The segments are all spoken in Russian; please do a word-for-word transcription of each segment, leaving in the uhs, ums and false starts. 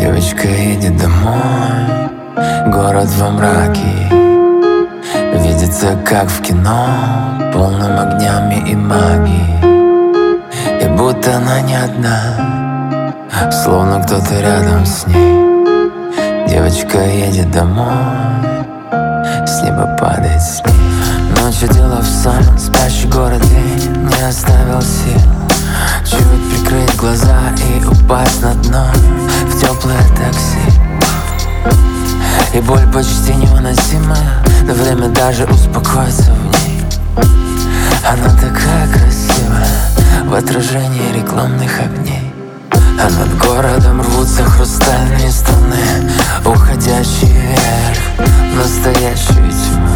Девочка едет домой, город во мраке, видится как в кино, полным огнями и магией. И будто она не одна, словно кто-то рядом с ней. Девочка едет домой, с неба падает снег. Ночью дело в сон, спящий город день не оставил сил. Чуть прикрыть глаза и упасть на дно в теплое такси. И боль почти невыносимая, но время даже успокоится в ней. Она такая красивая в отражении рекламных огней. А над городом рвутся хрустальные струны, уходящие вверх в настоящую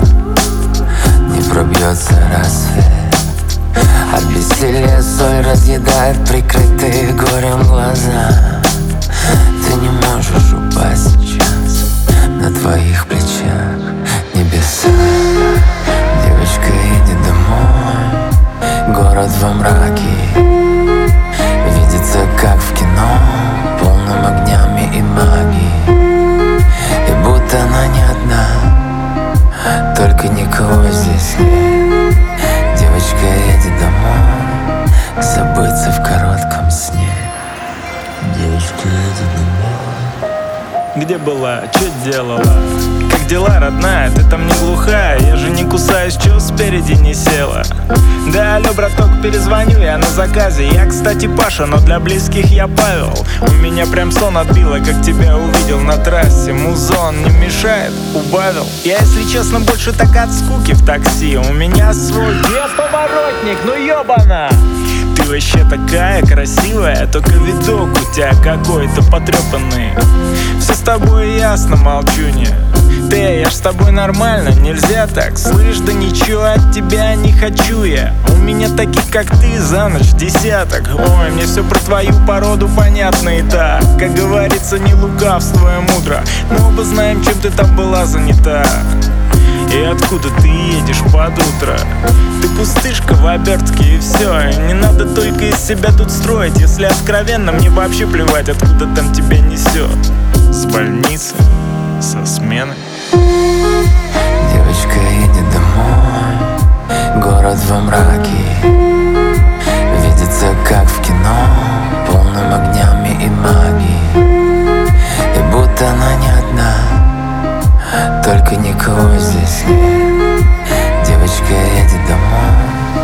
тьму. Не пробьется рассвет. От бессилия соль разъедает прикрытые горем глаза. Ты не можешь упасть сейчас, на твоих плечах небеса. Девочка едет домой, город во мраке, видится как в кино, полным огнями и магией. И будто она не одна, только никого здесь нет. Девочка едет домой, забыться в коротком сне. Девочка едет домой. Где была, что делала? Как дела, родная? Ты там не глухая? Я же не кусаюсь, чё спереди не села? Да, алло, браток, перезвоню я на заказе. Я, кстати, Паша, но для близких я Павел. У меня прям сон отбило, как тебя увидел на трассе. Музон не мешает, убавил. Я, если честно, больше так от скуки в такси. У меня свой поворотник, ну ёбана! Ты вообще такая красивая, только видок у тебя какой-то потрепанный. Все с тобой ясно, молчунья. Ты, я ж с тобой нормально, нельзя так. Слышь, да ничего от тебя не хочу я. У меня таких, как ты, за ночь десяток. Ой, мне все про твою породу понятно и так. Как говорится, не лукавствуя мудро. Мы оба знаем, чем ты там была занята. И откуда ты едешь под утро? Ты пустышка в обертке и все. Не надо только из себя тут строить. Если откровенно, мне вообще плевать, откуда там тебя несет. С больницы, со смены. Девочка едет домой, город во мраке, видится как в кино, полным огнями и магией. И будто она не одна, только никого здесь нет. Девочка едет домой.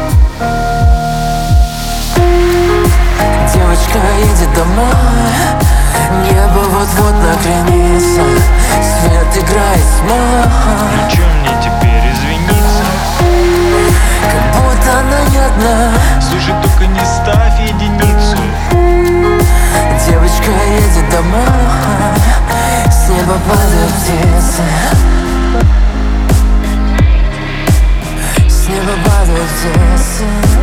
Девочка едет домой, небо вот-вот наклонится, свет играет тьма. Ну чё мне теперь извиниться? Как будто она не одна. Слушай, только не ставь единицу. Девочка едет домой, с неба падают птицы. С неба падают птицы.